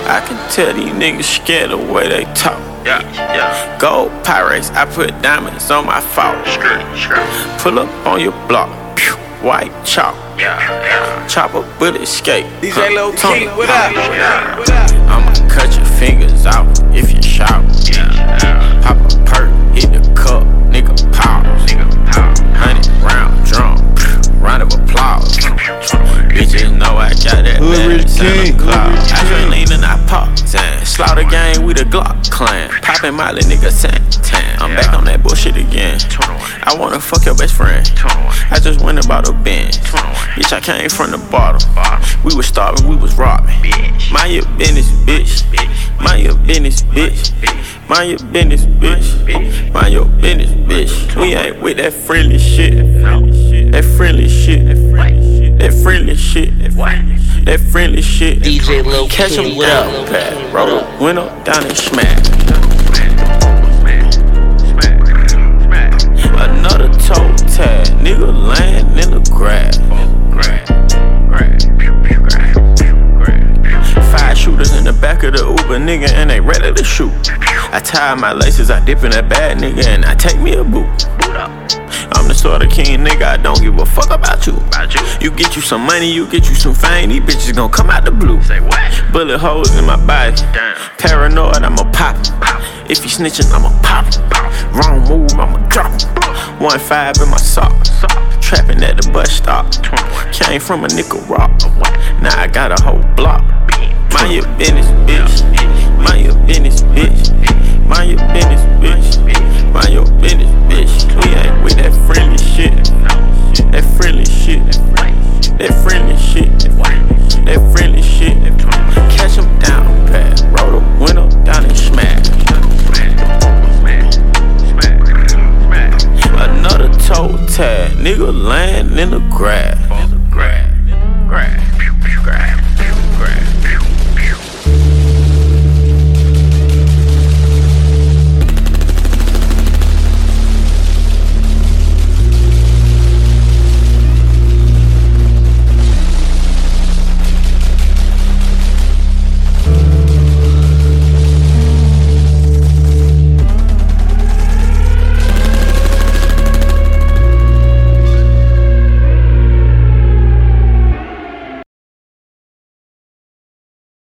I can tell these niggas scared the way they talk. Yeah, yeah. Gold Pyrex, I put diamonds on my fault. Pull up on your block, pew, white chalk. Yeah, yeah. Chopper bullet escape. DJ Lil King, what up? I'ma cut your fingers out if you shout. Yeah. Pop a perk, hit the cup, nigga pause. 100 round drum, round of applause. Bitches know I got that bad Santa Claus. I drink lean and I pop, Zan. Slaughter gang, we the Glock clan. Poppin' Molly, nigga, Santan. I'm back on that bullshit again. I wanna fuck your best friend. I just went about a Benz. Bitch, I came from the bottom. We was starving, we was robbing. Mind your business, bitch. Mind your business, bitch. Mind your business, bitch. Mind your business, bitch. We ain't with that friendly shit. That friendly shit. That friendly shit. That friendly shit. DJ Lil Catch King, him what down, up? pad. Roll up, window down and smack. Another toe tag, nigga laying in the grass. 5 shooters in the back of the Uber, nigga, and they ready to shoot. I tie my laces, I dip in that bad nigga, and I take me a boot. I'm the sort of king, nigga, I don't give a fuck about you. You get you some money, you get you some fame, these bitches gon' come out the blue. Say what? Bullet holes in my body. Damn. Paranoid, I'ma pop him. If you snitching, I'ma pop him. Wrong move, I'ma drop him. 1.5 in my sock. Trapping at the bus stop. Came from a nickel rock. Now I got a whole block. Mind your business, bitch. Mind your business, bitch. Mind your business, bitch. Mind your business, bitch. We ain't with that friendly shit. That friendly shit. That friendly shit. That friendly shit.